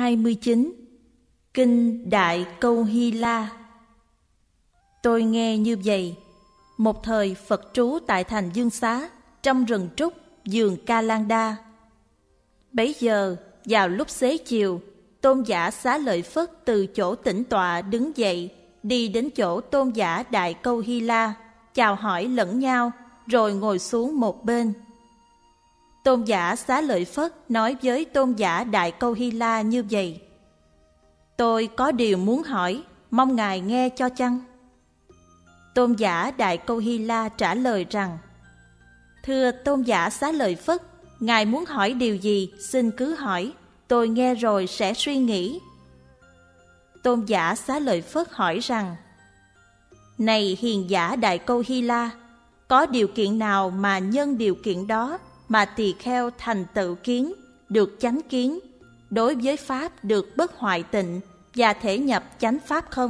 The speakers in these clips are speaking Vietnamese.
29. Kinh Đại Câu Hy La. Tôi nghe như vậy. Một thời Phật trú tại thành Dương Xá, trong rừng trúc, vườn Ca Lan Đa. Bấy giờ, vào lúc xế chiều, Tôn giả Xá Lợi Phất từ chỗ tĩnh tọa đứng dậy, đi đến chỗ Tôn giả Đại Câu Hy La, chào hỏi lẫn nhau, rồi ngồi xuống một bên. Tôn giả Xá Lợi Phất nói với Tôn giả Đại Câu Hy La như vậy: Tôi có điều muốn hỏi, mong Ngài nghe cho chăng? Tôn giả Đại Câu Hy La trả lời rằng: Thưa Tôn giả Xá Lợi Phất, Ngài muốn hỏi điều gì xin cứ hỏi, tôi nghe rồi sẽ suy nghĩ. Tôn giả Xá Lợi Phất hỏi rằng: Này hiền giả Đại Câu Hy La, có điều kiện nào mà nhân điều kiện đó mà tỳ kheo thành tựu kiến, được chánh kiến, đối với pháp được bất hoại tịnh và thể nhập chánh pháp không?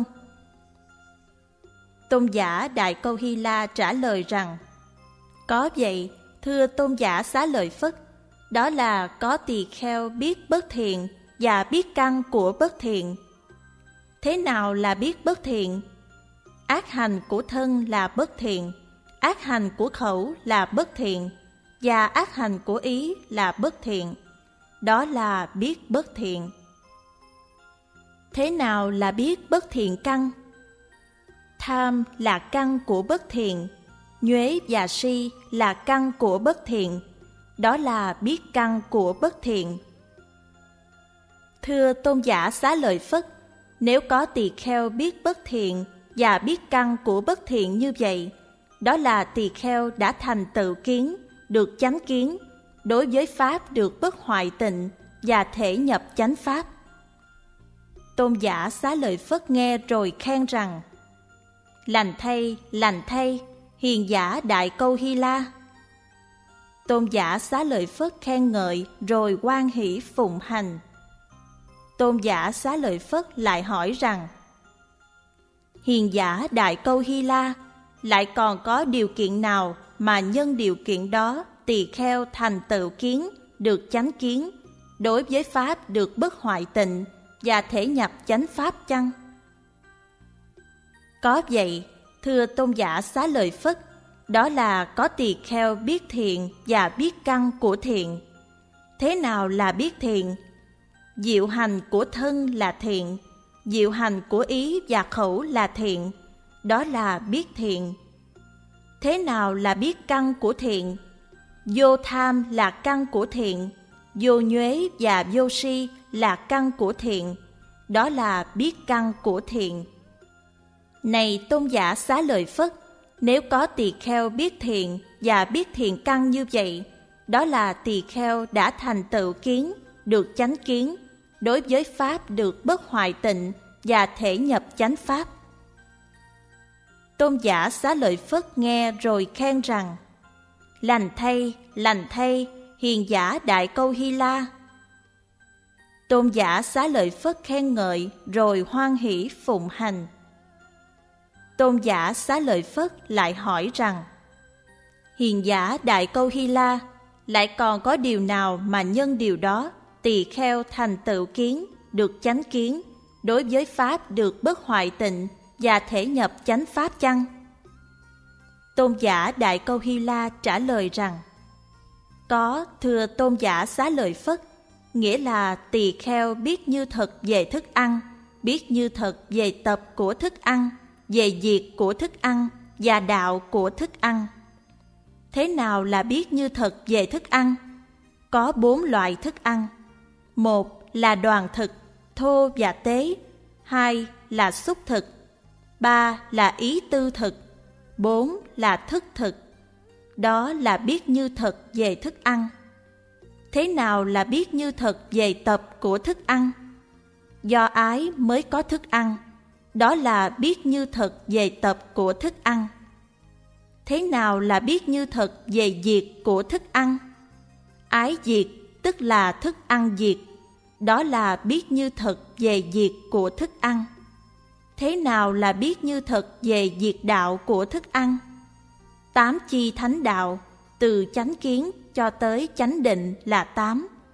Tôn giả Đại Câu Hy La trả lời rằng: Có vậy, thưa Tôn giả Xá Lợi Phất, đó là có tỳ kheo biết bất thiện và biết căn của bất thiện. Thế nào là biết bất thiện? Ác hành của thân là bất thiện, ác hành của khẩu là bất thiện, và ác hành của ý là bất thiện. Đó là biết bất thiện. Thế nào là biết bất thiện căn? Tham là căn của bất thiện, nhuế và si là căn của bất thiện. Đó là biết căn của bất thiện. Thưa Tôn giả Xá Lợi Phất, nếu có tỳ kheo biết bất thiện và biết căn của bất thiện như vậy, đó là tỳ kheo đã thành tựu kiến, được chánh kiến, đối với pháp được bất hoại tịnh và thể nhập chánh pháp. Tôn giả Xá Lợi Phất nghe rồi khen rằng: lành thay, hiền giả Đại Câu Hy La. Tôn giả Xá Lợi Phất khen ngợi rồi hoan hỷ phụng hành. Tôn giả Xá Lợi Phất lại hỏi rằng: Hiền giả Đại Câu Hy La, lại còn có điều kiện nào mà nhân điều kiện đó tỳ kheo thành tựu kiến, được chánh kiến, đối với pháp được bất hoại tịnh và thể nhập chánh pháp chăng? Có vậy, thưa Tôn giả Xá Lợi Phất, đó là có tỳ kheo biết thiện và biết căn của thiện. Thế nào là biết thiện? Diệu hành của thân là thiện, diệu hành của ý và khẩu là thiện. Đó là biết thiện. Thế nào là biết căn của thiện? Vô tham là căn của thiện, vô nhuế và vô si là căn của thiện. Đó là biết căn của thiện. Này Tôn giả Xá Lợi Phất, nếu có tỳ kheo biết thiện và biết thiện căn như vậy, đó là tỳ kheo đã thành tựu kiến, được chánh kiến, đối với pháp được bất hoại tịnh và thể nhập chánh pháp. Tôn giả Xá Lợi Phất nghe rồi khen rằng: Lành thay, hiền giả Đại Câu Hy La. Tôn giả Xá Lợi Phất khen ngợi rồi hoan hỷ phụng hành. Tôn giả Xá Lợi Phất lại hỏi rằng: Hiền giả Đại Câu Hy La, lại còn có điều nào mà nhân điều đó tỳ kheo thành tựu kiến, được chánh kiến, đối với pháp được bất hoại tịnh và thể nhập chánh pháp chăng? Tôn giả Đại Câu Hy La trả lời rằng: Có, thưa Tôn giả Xá Lợi Phất, nghĩa là tỳ kheo biết như thật về thức ăn, biết như thật về tập của thức ăn, về diệt của thức ăn và đạo của thức ăn. Thế nào là biết như thật về thức ăn? Có 4 loại thức ăn. 1 là đoàn thực, thô và tế. 2 là xúc thực. 3 là ý tư thực. 4 là thức thực. Đó là biết như thật về thức ăn. Thế nào là biết như thật về tập của thức ăn? Do ái mới có thức ăn. Đó là biết như thật về tập của thức ăn. Thế nào là biết như thật về diệt của thức ăn? Ái diệt tức là thức ăn diệt. Đó là biết như thật về diệt của thức ăn. Thế nào là biết như thật về diệt đạo của thức ăn? 8 chi thánh đạo, từ chánh kiến cho tới chánh định là 8.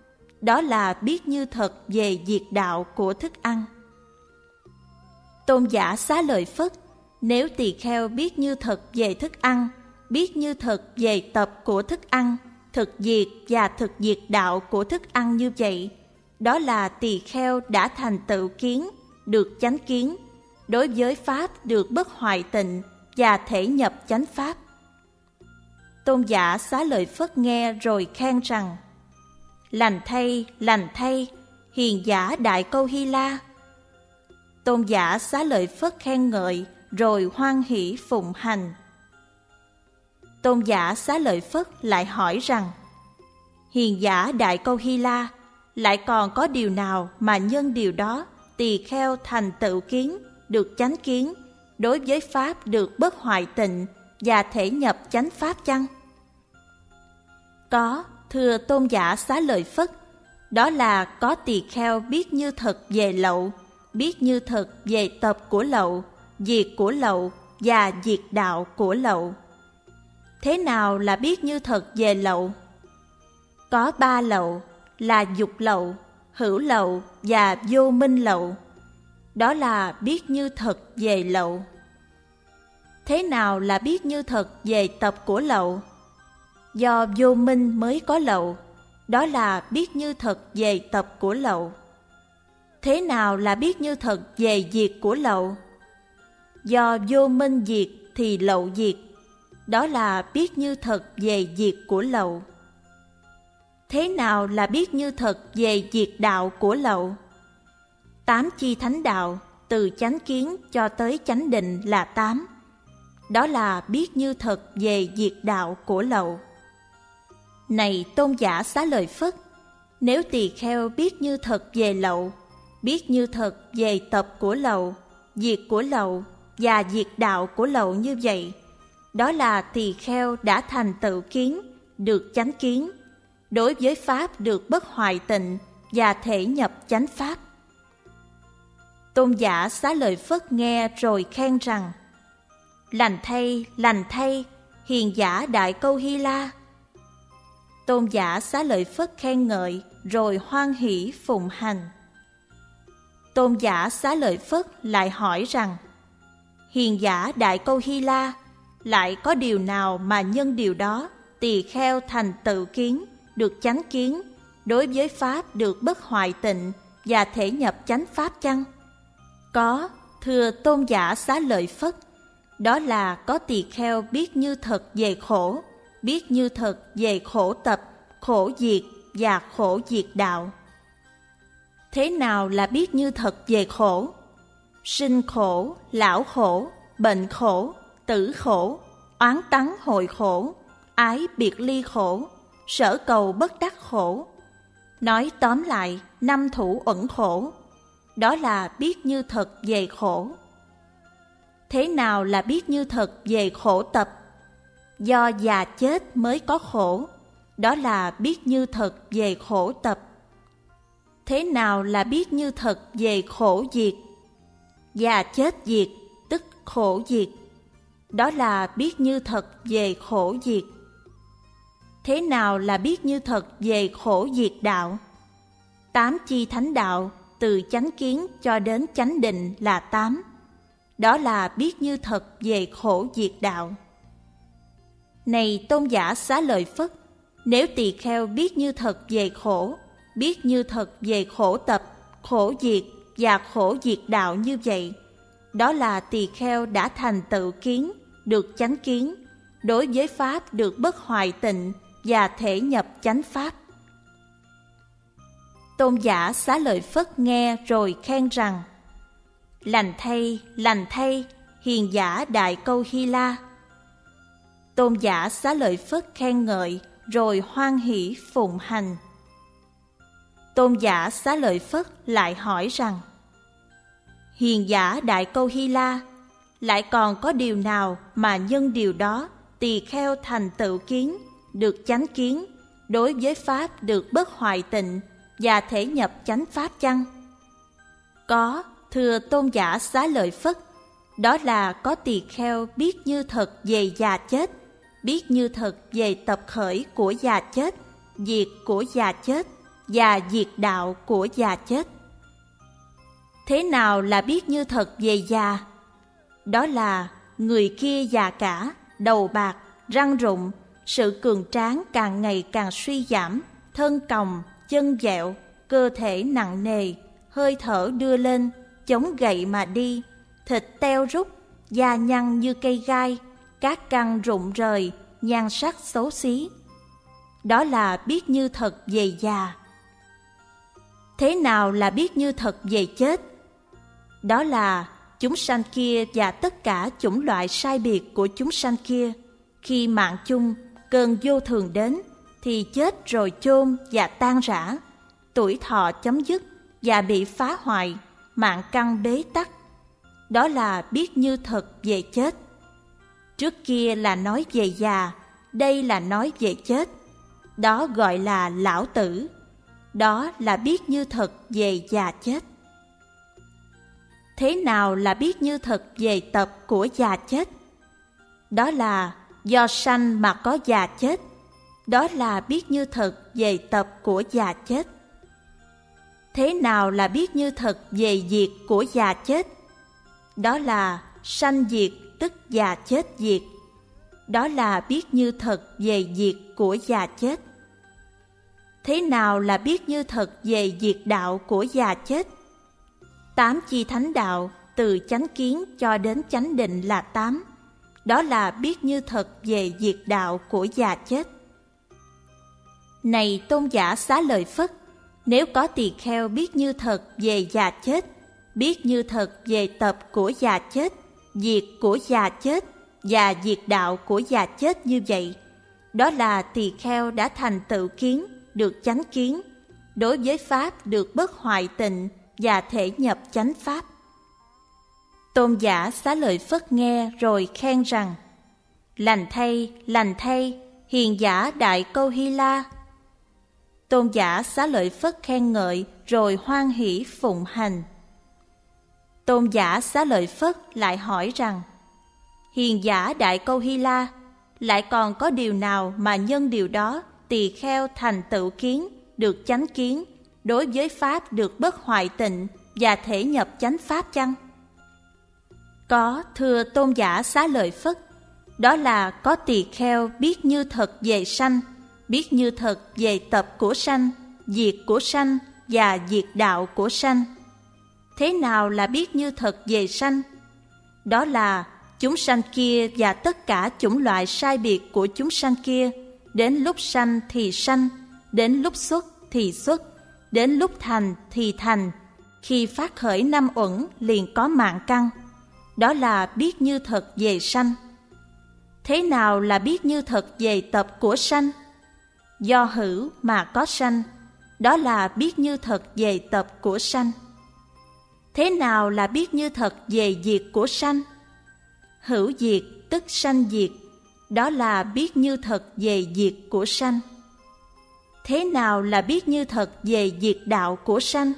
đó là biết như thật về diệt đạo của thức ăn. Tôn giả Xá Lợi Phất, nếu tỳ kheo biết như thật về thức ăn, biết như thật về tập của thức ăn, thực diệt và thực diệt đạo của thức ăn như vậy, đó là tỳ kheo đã thành tựu kiến, được chánh kiến, đối với pháp được bất hoại tịnh và thể nhập chánh pháp. Tôn giả Xá Lợi Phất nghe rồi khen rằng: lành thay, hiền giả Đại Câu Hy La. Tôn giả Xá Lợi Phất khen ngợi rồi hoan hỷ phụng hành. Tôn giả Xá Lợi Phất lại hỏi rằng: hiền giả Đại Câu Hy La, lại còn có điều nào mà nhân điều đó tỳ kheo thành tựu kiến, được chánh kiến, đối với pháp được bất hoại tịnh và thể nhập chánh pháp chăng? Có, thưa Tôn giả Xá Lợi Phất, đó là có tỳ kheo biết như thật về lậu, biết như thật về tập của lậu, diệt của lậu và diệt đạo của lậu. Thế nào là biết như thật về lậu? Có 3 lậu là dục lậu, hữu lậu và vô minh lậu. Đó là biết như thật về lậu. Thế nào là biết như thật về tập của lậu? Do vô minh mới có lậu, đó là biết như thật về tập của lậu. Thế nào là biết như thật về diệt của lậu? Do vô minh diệt thì lậu diệt, đó là biết như thật về diệt của lậu. Thế nào là biết như thật về diệt đạo của lậu? 8 chi thánh đạo, từ chánh kiến cho tới chánh định là 8. Đó là biết như thật về diệt đạo của lậu. Này Tôn giả Xá Lợi Phất, nếu tỳ kheo biết như thật về lậu, biết như thật về tập của lậu, diệt của lậu và diệt đạo của lậu như vậy, đó là tỳ kheo đã thành tựu kiến, được chánh kiến, đối với pháp được bất hoại tịnh và thể nhập chánh pháp. Tôn giả Xá Lợi Phất nghe rồi khen rằng: lành thay, hiền giả Đại Câu Hy La. Tôn giả Xá Lợi Phất khen ngợi rồi hoan hỷ phụng hành. Tôn giả Xá Lợi Phất lại hỏi rằng: hiền giả Đại Câu Hy La, lại có điều nào mà nhân điều đó tỳ kheo thành tựu kiến, được chánh kiến, đối với pháp được bất hoại tịnh và thể nhập chánh pháp chăng? Có, thưa Tôn giả Xá Lợi Phất, đó là có tỳ kheo biết như thật về khổ, biết như thật về khổ tập, khổ diệt và khổ diệt đạo. Thế nào là biết như thật về khổ? Sinh khổ, lão khổ, bệnh khổ, tử khổ, oán tắng hội khổ, ái biệt ly khổ, sở cầu bất đắc khổ. Nói tóm lại, 5 thủ uẩn khổ. Đó là biết như thật về khổ. Thế nào là biết như thật về khổ tập? Do già chết mới có khổ, đó là biết như thật về khổ tập. Thế nào là biết như thật về khổ diệt? Già chết diệt, tức khổ diệt, đó là biết như thật về khổ diệt. Thế nào là biết như thật về khổ diệt đạo? 8 chi thánh đạo, từ chánh kiến cho đến chánh định là 8. Đó là biết như thật về khổ diệt đạo. Này Tôn giả Xá Lợi Phất, nếu tỳ kheo biết như thật về khổ, biết như thật về khổ tập, khổ diệt và khổ diệt đạo như vậy, đó là tỳ kheo đã thành tựu kiến, được chánh kiến, đối với pháp được bất hoại tịnh và thể nhập chánh pháp. Tôn giả Xá Lợi Phất nghe rồi khen rằng: lành thay, hiền giả Đại Câu Hy La. Tôn giả Xá Lợi Phất khen ngợi rồi hoan hỷ phụng hành. Tôn giả Xá Lợi Phất lại hỏi rằng: hiền giả Đại Câu Hy La, lại còn có điều nào mà nhân điều đó tỳ kheo thành tựu kiến, được chánh kiến, đối với pháp được bất hoại tịnh và thể nhập chánh pháp chăng? Có, thưa Tôn giả Xá Lợi Phất, đó là có tỳ kheo biết như thật về già chết, biết như thật về tập khởi của già chết, diệt của già chết và diệt đạo của già chết. Thế nào là biết như thật về già? Đó là người kia già cả, đầu bạc, răng rụng, sự cường tráng càng ngày càng suy giảm, thân còng, chân dẹo, cơ thể nặng nề, hơi thở đưa lên, chống gậy mà đi, thịt teo rút, da nhăn như cây gai, các căn rụng rời, nhan sắc xấu xí. Đó là biết như thật về già. Thế nào là biết như thật về chết? Đó là chúng sanh kia và tất cả chủng loại sai biệt của chúng sanh kia, khi mạng chung, cơn vô thường đến, thì chết rồi chôn và tan rã, tuổi thọ chấm dứt và bị phá hoại, mạng căn bế tắc. Đó là biết như thật về chết. Trước kia là nói về già, đây là nói về chết. Đó gọi là lão tử. Đó là biết như thật về già chết. Thế nào là biết như thật về tập của già chết? Đó là do sanh mà có già chết. Đó là biết như thật về tập của già chết. Thế nào là biết như thật về diệt của già chết? Đó là sanh diệt tức già chết diệt. Đó là biết như thật về diệt của già chết. Thế nào là biết như thật về diệt đạo của già chết? 8 chi thánh đạo từ chánh kiến cho đến chánh định là 8. Đó là biết như thật về diệt đạo của già chết. Này tôn giả Xá Lợi Phất, nếu có tỳ kheo biết như thật về già chết, biết như thật về tập của già chết, diệt của già chết và diệt đạo của già chết như vậy, đó là tỳ kheo đã thành tựu kiến, được chánh kiến, đối với pháp được bất hoại tịnh và thể nhập chánh pháp. Tôn giả Xá Lợi Phất nghe rồi khen rằng: lành thay, hiền giả Đại Câu Hy La. Tôn giả Xá Lợi Phất khen ngợi rồi hoan hỷ phụng hành. Tôn giả Xá Lợi Phất lại hỏi rằng: hiền giả Đại Câu Hy La, lại còn có điều nào mà nhân điều đó tỳ kheo thành tựu kiến, được chánh kiến, đối với pháp được bất hoại tịnh và thể nhập chánh pháp chăng? Có, thưa tôn giả Xá Lợi Phất. Đó là có tỳ kheo biết như thật về sanh, biết như thật về tập của sanh, diệt của sanh và diệt đạo của sanh. Thế nào là biết như thật về sanh? Đó là chúng sanh kia và tất cả chủng loại sai biệt của chúng sanh kia, đến lúc sanh thì sanh, đến lúc xuất thì xuất, đến lúc thành thì thành, khi phát khởi 5 uẩn liền có mạng căn. Đó là biết như thật về sanh. Thế nào là biết như thật về tập của sanh? Do hữu mà có sanh. Đó là biết như thật về tập của sanh. Thế nào là biết như thật về diệt của sanh? Hữu diệt tức sanh diệt. Đó là biết như thật về diệt của sanh. Thế nào là biết như thật về diệt đạo của sanh?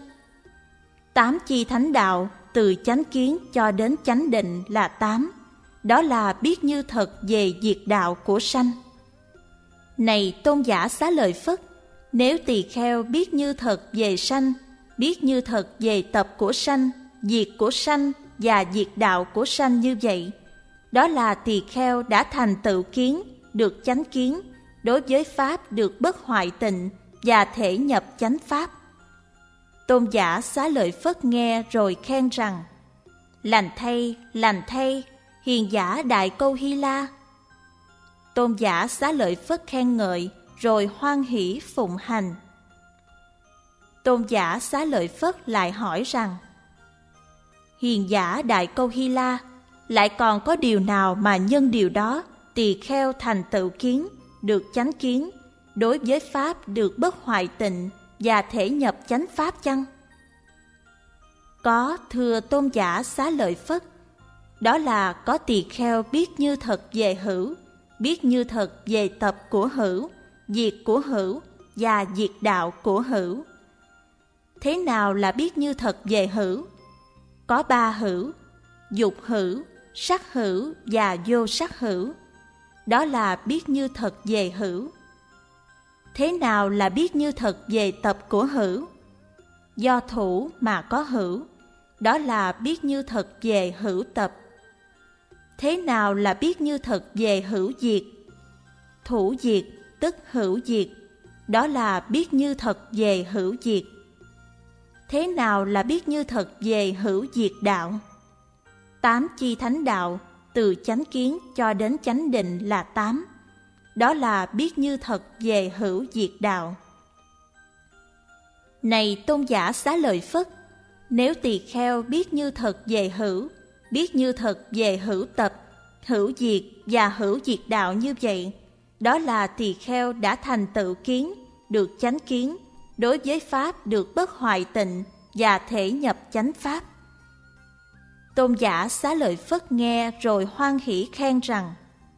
8 chi thánh đạo từ chánh kiến cho đến chánh định là 8. Đó là biết như thật về diệt đạo của sanh. Này tôn giả Xá Lợi Phất, nếu tỳ kheo biết như thật về sanh, biết như thật về tập của sanh, diệt của sanh và diệt đạo của sanh như vậy, đó là tỳ kheo đã thành tựu kiến, được chánh kiến, đối với pháp được bất hoại tịnh và thể nhập chánh pháp. Tôn giả Xá Lợi Phất nghe rồi khen rằng: lành thay, hiền giả Đại Câu Hy La. Tôn giả Xá Lợi Phất khen ngợi rồi hoan hỷ phụng hành. Tôn giả Xá Lợi Phất lại hỏi rằng: hiền giả Đại Câu Hy La, lại còn có điều nào mà nhân điều đó tỳ kheo thành tựu kiến, được chánh kiến, đối với pháp được bất hoại tịnh và thể nhập chánh pháp chăng? Có, thưa tôn giả Xá Lợi Phất. Đó là có tỳ kheo biết như thật về hữu, biết như thật về tập của hữu, diệt của hữu và diệt đạo của hữu. Thế nào là biết như thật về hữu? Có 3 hữu: dục hữu, sắc hữu và vô sắc hữu. Đó là biết như thật về hữu. Thế nào là biết như thật về tập của hữu? Do thủ mà có hữu, đó là biết như thật về hữu tập. Thế nào là biết như thật về hữu diệt? Thủ diệt tức hữu diệt, đó là biết như thật về hữu diệt. Thế nào là biết như thật về hữu diệt đạo? 8 chi thánh đạo, từ chánh kiến cho đến chánh định là 8. Đó là biết như thật về hữu diệt đạo. Này tôn giả Xá Lợi Phất, nếu tỳ kheo biết như thật về hữu, biết như thật về hữu tập, hữu diệt và hữu diệt đạo như vậy, đó là tỳ kheo đã thành tựu kiến, được chánh kiến, đối với pháp được bất hoại tịnh và thể nhập chánh pháp. Tôn giả Xá Lợi Phất nghe rồi hoan hỷ khen rằng: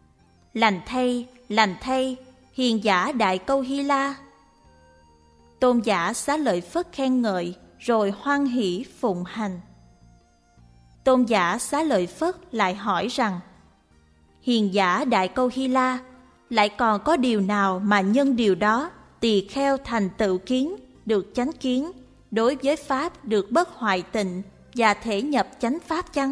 lành thay, hiền giả Đại Câu Hy La. Tôn giả Xá Lợi Phất khen ngợi rồi hoan hỷ phụng hành. Tôn giả Xá Lợi Phất lại hỏi rằng: hiền giả Đại Câu Hy La, lại còn có điều nào mà nhân điều đó tỳ kheo thành tựu kiến, được chánh kiến, đối với pháp được bất hoại tịnh và thể nhập chánh pháp chăng?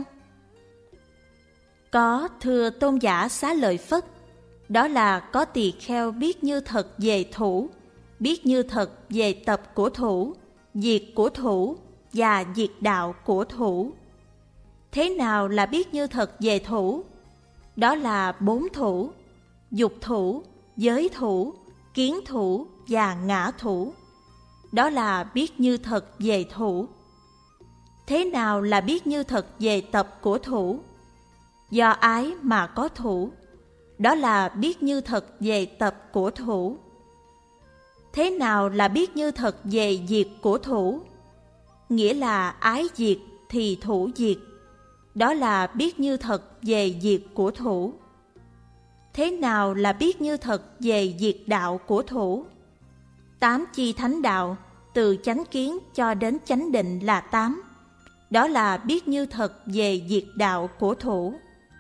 Có, thưa tôn giả Xá Lợi Phất, đó là có tỳ kheo biết như thật về thủ, biết như thật về tập của thủ, diệt của thủ và diệt đạo của thủ. Thế nào là biết như thật về thủ? Đó là 4 thủ: dục thủ, giới thủ, kiến thủ và ngã thủ. Đó là biết như thật về thủ. Thế nào là biết như thật về tập của thủ? Do ái mà có thủ, đó là biết như thật về tập của thủ. Thế nào là biết như thật về diệt của thủ? Nghĩa là ái diệt thì thủ diệt, đó là biết như thật về diệt của thủ. Thế nào là biết như thật về diệt đạo của thủ? 8 chi thánh đạo, từ chánh kiến cho đến chánh định là 8. Đó là biết như thật về diệt đạo của thủ.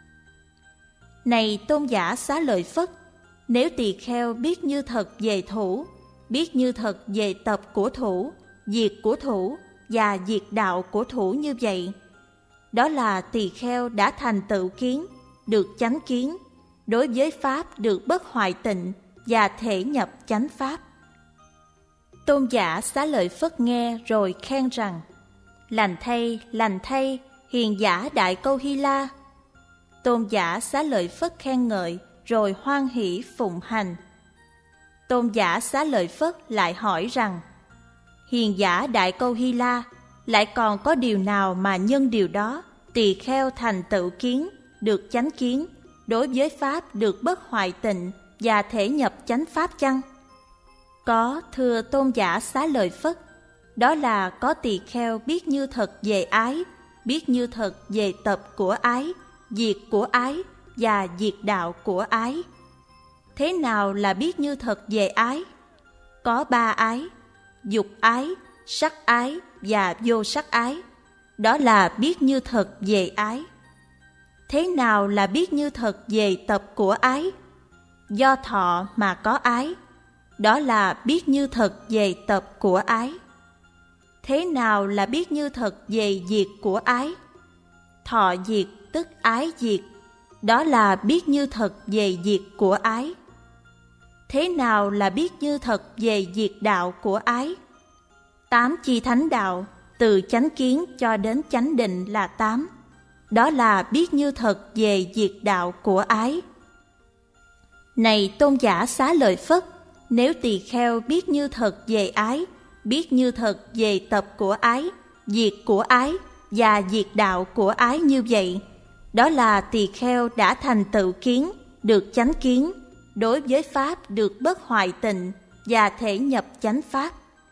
Này tôn giả Xá Lợi Phất, nếu tỳ kheo biết như thật về thủ, biết như thật về tập của thủ, diệt của thủ và diệt đạo của thủ như vậy, đó là tỳ kheo đã thành tựu kiến, được chánh kiến, đối với pháp được bất hoại tịnh và thể nhập chánh pháp. Tôn giả Xá Lợi Phất nghe rồi khen rằng: lành thay, hiền giả Đại Câu Hy La. Tôn giả Xá Lợi Phất khen ngợi rồi hoan hỷ phụng hành. Tôn giả Xá Lợi Phất lại hỏi rằng: hiền giả Đại Câu Hy La, lại còn có điều nào mà nhân điều đó tỳ kheo thành tựu kiến, được chánh kiến, đối với pháp được bất hoại tịnh và thể nhập chánh pháp chăng? Có, thưa tôn giả Xá Lợi Phất, đó là có tỳ kheo biết như thật về ái, biết như thật về tập của ái, diệt của ái và diệt đạo của ái. Thế nào là biết như thật về ái? Có 3 ái: dục ái, sắc ái và vô sắc ái. Đó là biết như thật về ái. Thế nào là biết như thật về tập của ái? Do thọ mà có ái. Đó là biết như thật về tập của ái. Thế nào là biết như thật về diệt của ái? Thọ diệt tức ái diệt. Đó là biết như thật về diệt của ái. Thế nào là biết như thật về diệt đạo của ái? 8 chi thánh đạo, từ chánh kiến cho đến chánh định là 8. Đó là biết như thật về diệt đạo của ái. Này tôn giả Xá Lợi Phất, nếu tỳ kheo biết như thật về ái, biết như thật về tập của ái, diệt của ái và diệt đạo của ái như vậy, đó là tỳ kheo đã thành tựu kiến, được chánh kiến, đối với pháp được bất hoại tịnh và thể nhập chánh pháp.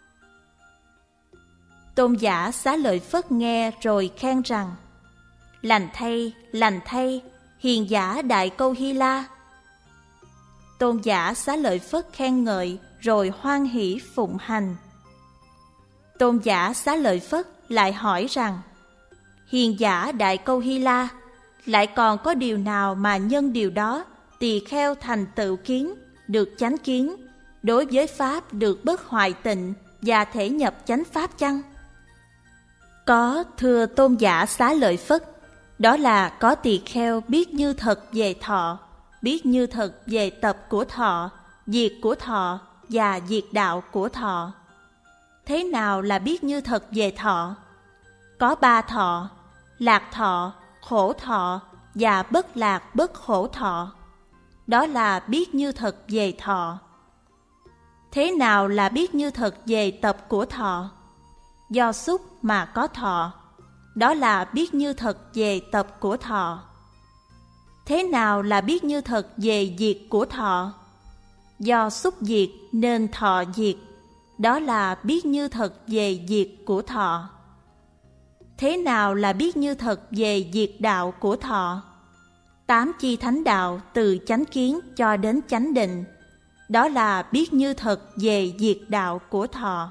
Tôn giả Xá Lợi Phất nghe rồi khen rằng: lành thay, hiền giả Đại Câu Hy La. Tôn giả Xá Lợi Phất khen ngợi rồi hoan hỷ phụng hành. Tôn giả Xá Lợi Phất lại hỏi rằng: hiền giả Đại Câu Hy La, lại còn có điều nào mà nhân điều đó tỳ kheo thành tựu kiến, được chánh kiến, đối với pháp được bất hoại tịnh và thể nhập chánh pháp chăng? Có, thưa Tôn giả Xá Lợi Phất. Đó là có tỳ kheo biết như thật về thọ, biết như thật về tập của thọ, diệt của thọ và diệt đạo của thọ. Thế nào là biết như thật về thọ? Có 3 thọ: lạc thọ, khổ thọ và bất lạc bất khổ thọ. Đó là biết như thật về thọ. Thế nào là biết như thật về tập của thọ? Do xúc mà có thọ. Đó là biết như thật về tập của thọ. Thế nào là biết như thật về diệt của thọ? Do xúc diệt nên thọ diệt. Đó là biết như thật về diệt của thọ. Thế nào là biết như thật về diệt đạo của thọ? 8 chi thánh đạo từ chánh kiến cho đến chánh định. Đó là biết như thật về diệt đạo của thọ.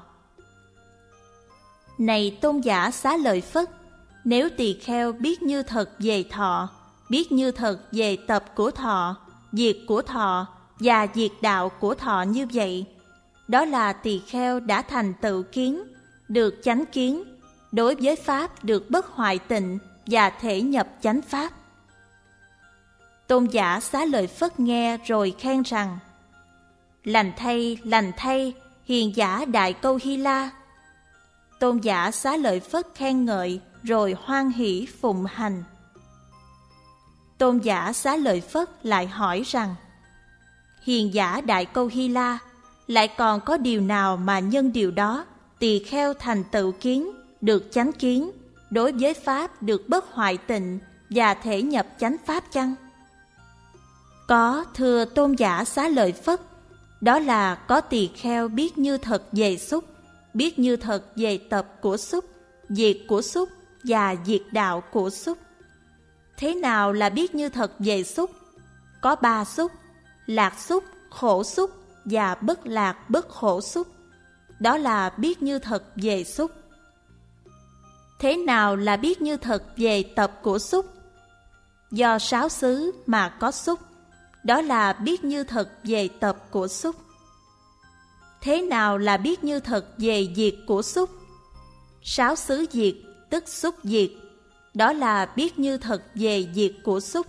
Này Tôn giả Xá Lợi Phất, nếu tỳ kheo biết như thật về thọ, biết như thật về tập của thọ, diệt của thọ và diệt đạo của thọ như vậy, đó là tỳ kheo đã thành tựu kiến, được chánh kiến, đối với pháp được bất hoại tịnh và thể nhập chánh pháp. Tôn giả Xá Lợi Phất nghe rồi khen rằng: lành thay, hiền giả Đại Câu Hy La. Tôn giả Xá Lợi Phất khen ngợi rồi hoan hỷ phụng hành. Tôn giả Xá Lợi Phất lại hỏi rằng: hiền giả Đại Câu Hy La, lại còn có điều nào mà nhân điều đó tỳ kheo thành tựu kiến, được chánh kiến, đối với pháp được bất hoại tịnh và thể nhập chánh pháp chăng? Có, thưa Tôn giả Xá Lợi Phất. Đó là có tỳ kheo biết như thật về xúc, biết như thật về tập của xúc, diệt của xúc và diệt đạo của xúc. Thế nào là biết như thật về xúc? Có 3 xúc: lạc xúc, khổ xúc và bất lạc bất khổ xúc. Đó là biết như thật về xúc. Thế nào là biết như thật về tập của xúc? Do 6 xứ mà có xúc. Đó là biết như thật về tập của xúc. Thế nào là biết như thật về diệt của xúc? 6 xứ diệt, tức xúc diệt. Đó là biết như thật về diệt của xúc.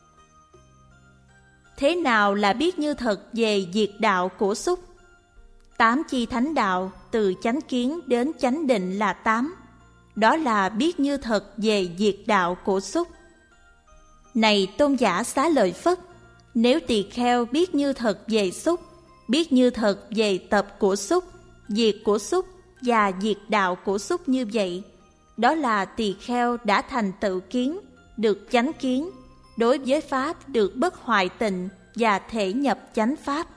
Thế nào là biết như thật về diệt đạo của xúc? 8 chi thánh đạo từ chánh kiến đến chánh định là 8. Đó là biết như thật về diệt đạo của xúc. Này Tôn giả Xá Lợi Phất, nếu tỳ kheo biết như thật về xúc, biết như thật về tập của xúc, diệt của xúc và diệt đạo của xúc như vậy, đó là tỳ kheo đã thành tựu kiến, được chánh kiến, đối với pháp được bất hoại tịnh và thể nhập chánh pháp.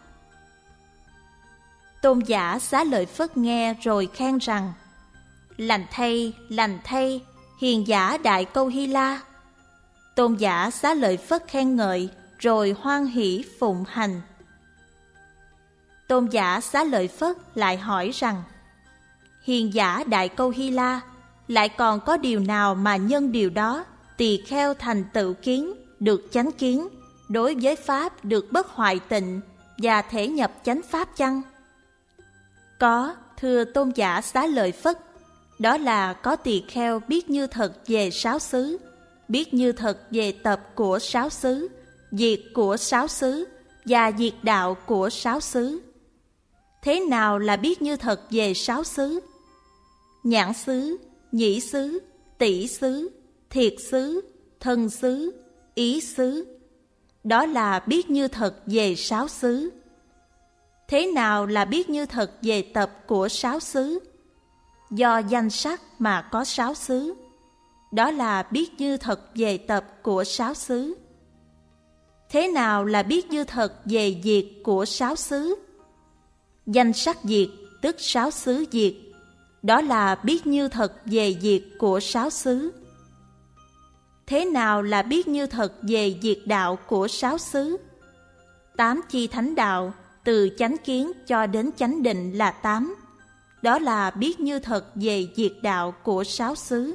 Tôn giả Xá Lợi Phất nghe rồi khen rằng: lành thay, hiền giả Đại Câu Hy La. Tôn giả Xá Lợi Phất khen ngợi rồi hoan hỷ phụng hành. Tôn giả Xá Lợi Phất lại hỏi rằng: hiền giả Đại Câu Hy La, lại còn có điều nào mà nhân điều đó tỳ kheo thành tựu kiến, được chánh kiến, đối với pháp được bất hoại tịnh và thể nhập chánh pháp chăng? Có, thưa Tôn giả Xá Lợi Phất. Đó là có tỳ kheo biết như thật về 6 xứ, biết như thật về tập của 6 xứ, diệt của 6 xứ và diệt đạo của 6 xứ. Thế nào là biết như thật về 6 xứ? Nhãn xứ, nhĩ xứ, tỷ xứ, thiệt xứ, thân xứ, ý xứ. Đó là biết như thật về 6 xứ. Thế nào là biết như thật về tập của 6 xứ? Do danh sắc mà có 6 xứ. Đó là biết như thật về tập của 6 xứ. Thế nào là biết như thật về diệt của 6 xứ? Danh sắc diệt, tức 6 xứ diệt. Đó là biết như thật về diệt của 6 xứ. Thế nào là biết như thật về diệt đạo của 6 xứ? 8 chi thánh đạo, từ chánh kiến cho đến chánh định là 8. Đó là biết như thật về diệt đạo của 6 xứ.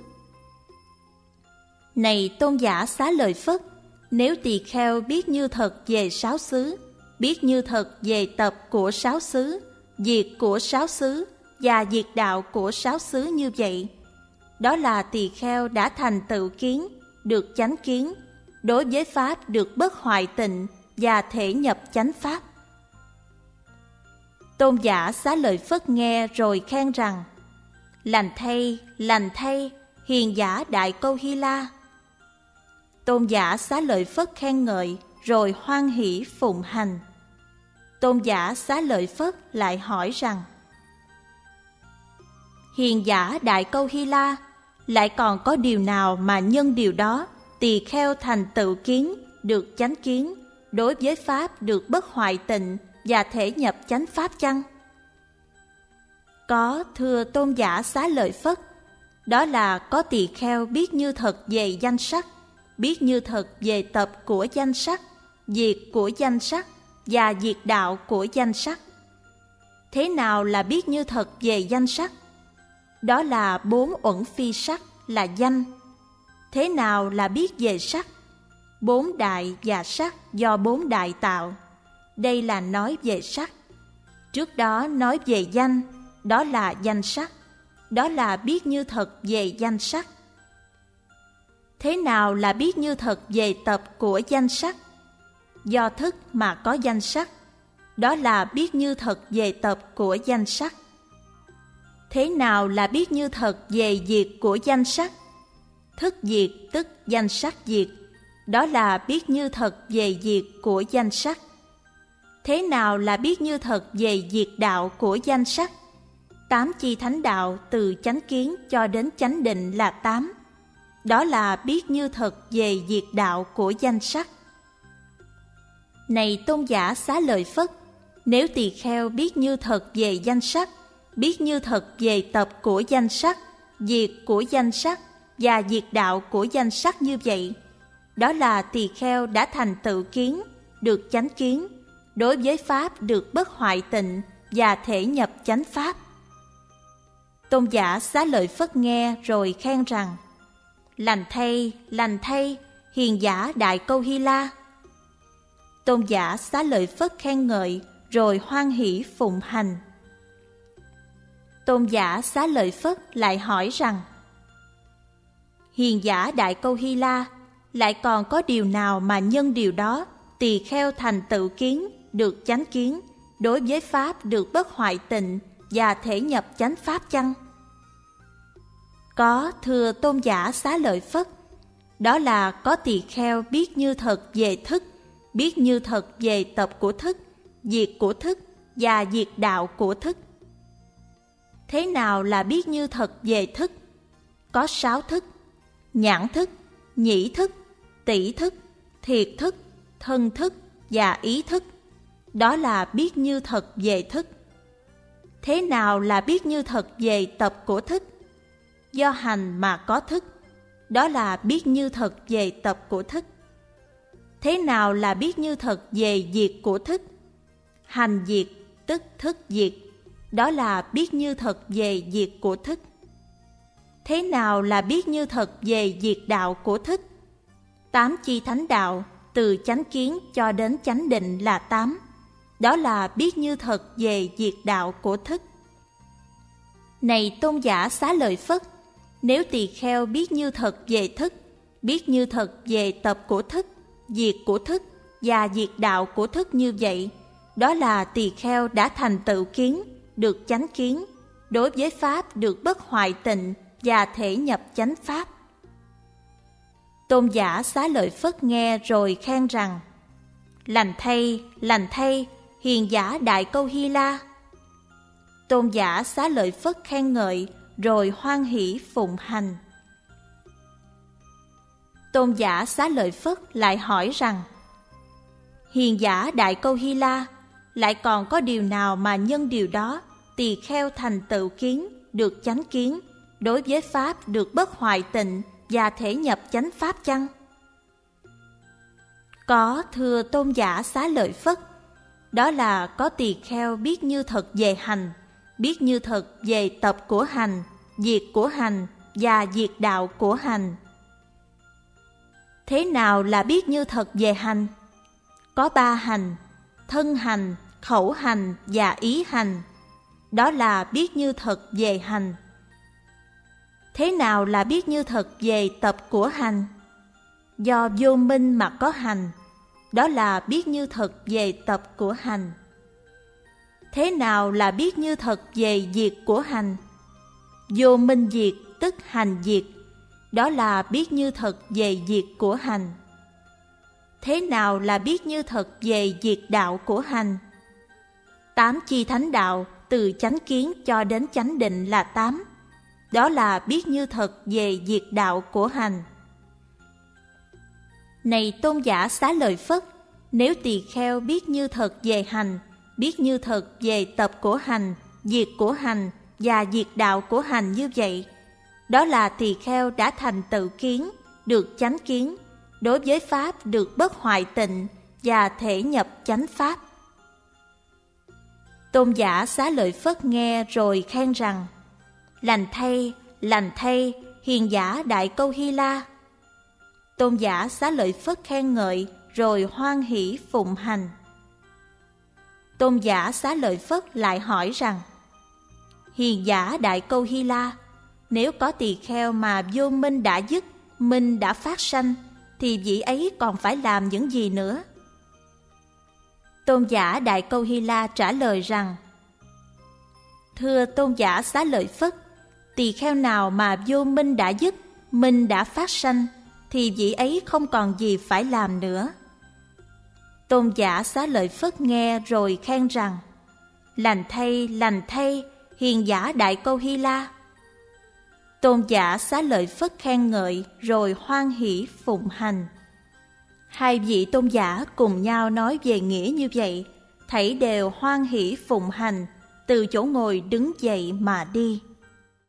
Này Tôn giả Xá Lợi Phất, nếu tỳ kheo biết như thật về 6 xứ, biết như thật về tập của sáu xứ, diệt của sáu xứ và diệt đạo của sáu xứ như vậy, đó là tỳ kheo đã thành tựu kiến, được chánh kiến, đối với pháp được bất hoại tịnh và thể nhập chánh pháp. Tôn giả Xá Lợi Phất nghe rồi khen rằng: lành thay, hiền giả Đại Câu Hy La. Tôn giả Xá Lợi Phất khen ngợi rồi hoan hỷ phụng hành. Tôn giả Xá Lợi Phất lại hỏi rằng: hiền giả Đại Câu Hy La, lại còn có điều nào mà nhân điều đó tỳ kheo thành tựu kiến, được chánh kiến, đối với pháp được bất hoại tịnh và thể nhập chánh pháp chăng? Có, thưa tôn giả Xá Lợi Phất. Đó là có tỳ kheo biết như thật về danh sắc, biết như thật về tập của danh sắc, diệt của danh sắc và diệt đạo của danh sắc. Thế nào là biết như thật về danh sắc? Đó là 4 uẩn phi sắc là danh. Thế nào là biết về sắc? 4 đại và sắc do 4 đại tạo. Đây là nói về sắc. Trước đó nói về danh, đó là danh sắc. Đó là biết như thật về danh sắc. Thế nào là biết như thật về tập của danh sắc? Do thức mà có danh sắc. Đó là biết như thật về tập của danh sắc. Thế nào là biết như thật về diệt của danh sắc? Thức diệt tức danh sắc diệt. Đó là biết như thật về diệt của danh sắc. Thế nào là biết như thật về diệt đạo của danh sắc? 8 chi thánh đạo từ chánh kiến cho đến chánh định là 8. Đó là biết như thật về diệt đạo của danh sắc. Này tôn giả Xá Lợi Phất, nếu tỳ kheo biết như thật về danh sắc, biết như thật về tập của danh sắc, diệt của danh sắc và diệt đạo của danh sắc như vậy, đó là tỳ kheo đã thành tựu kiến, được chánh kiến, đối với pháp được bất hoại tịnh và thể nhập chánh pháp. Tôn giả Xá Lợi Phất nghe rồi khen rằng: lành thay, hiền giả Đại Câu Hy La. Tôn giả Xá Lợi Phất khen ngợi rồi hoan hỷ phụng hành. Tôn giả Xá Lợi Phất lại hỏi rằng: hiền giả Đại Câu Hy La, lại còn có điều nào mà nhân điều đó tỳ kheo thành tựu kiến, được chánh kiến, đối với pháp được bất hoại tịnh và thể nhập chánh pháp chăng? Có, thưa tôn giả Xá Lợi Phất. Đó là có tỳ kheo biết như thật về thức, biết như thật về tập của thức, diệt của thức và diệt đạo của thức. Thế nào là biết như thật về thức? Có 6 thức: nhãn thức, nhĩ thức, tỷ thức, thiệt thức, thân thức và ý thức. Đó là biết như thật về thức. Thế nào là biết như thật về tập của thức? Do hành mà có thức. Đó là biết như thật về tập của thức. Thế nào là biết như thật về diệt của thức? Hành diệt tức thức diệt. Đó là biết như thật về diệt của thức. Thế nào là biết như thật về diệt đạo của thức? 8 chi thánh đạo từ chánh kiến cho đến chánh định là 8. Đó là biết như thật về diệt đạo của thức. Này tôn giả Xá Lợi Phất, nếu tỳ kheo biết như thật về thức, biết như thật về tập của thức, diệt của thức và diệt đạo của thức như vậy, đó là tỳ kheo đã thành tựu kiến, được chánh kiến, đối với pháp được bất hoại tịnh và thể nhập chánh pháp. Tôn giả Xá Lợi Phất nghe rồi khen rằng: lành thay, hiền giả Đại Câu Hy La. Tôn giả Xá Lợi Phất khen ngợi rồi hoan hỷ phụng hành. Tôn giả Xá Lợi Phất lại hỏi rằng: hiền giả Đại Câu Hy La, lại còn có điều nào mà nhân điều đó tỳ kheo thành tựu kiến, được chánh kiến, đối với pháp được bất hoại tịnh và thể nhập chánh pháp chăng? Có, thưa tôn giả Xá Lợi Phất. Đó là có tỳ kheo biết như thật về hành, biết như thật về tập của hành, diệt của hành và diệt đạo của hành. Thế nào là biết như thật về hành? Có 3 hành: thân hành, khẩu hành và ý hành. Đó là biết như thật về hành. Thế nào là biết như thật về tập của hành? Do vô minh mà có hành. Đó là biết như thật về tập của hành. Thế nào là biết như thật về diệt của hành? Vô minh diệt tức hành diệt. Đó là biết như thật về diệt của hành. Thế nào là biết như thật về diệt đạo của hành? 8 chi thánh đạo từ chánh kiến cho đến chánh định là 8. Đó là biết như thật về diệt đạo của hành. Này tôn giả Xá Lợi Phất, nếu tỳ kheo biết như thật về hành, biết như thật về tập của hành, diệt của hành và diệt đạo của hành như vậy, đó là tỳ kheo đã thành tự kiến, được chánh kiến, đối với pháp được bất hoại tịnh và thể nhập chánh pháp. Tôn giả Xá Lợi Phất nghe rồi khen rằng: lành thay, hiền giả Đại Câu Hy La. Tôn giả Xá Lợi Phất khen ngợi rồi hoan hỷ phụng hành. Tôn giả Xá Lợi Phất lại hỏi rằng: hiền giả Đại Câu Hy La, nếu có tỳ kheo mà vô minh đã dứt, minh đã phát sanh, thì vị ấy còn phải làm những gì nữa? Tôn giả Đại Câu Hy La trả lời rằng: thưa tôn giả Xá Lợi Phất, tỳ kheo nào mà vô minh đã dứt, minh đã phát sanh, thì vị ấy không còn gì phải làm nữa. Tôn giả Xá Lợi Phất nghe rồi khen rằng: lành thay, hiền giả Đại Câu Hy La. Tôn giả Xá Lợi Phất khen ngợi rồi hoan hỷ phụng hành. Hai vị tôn giả cùng nhau nói về nghĩa như vậy, thảy đều hoan hỷ phụng hành, từ chỗ ngồi đứng dậy mà đi.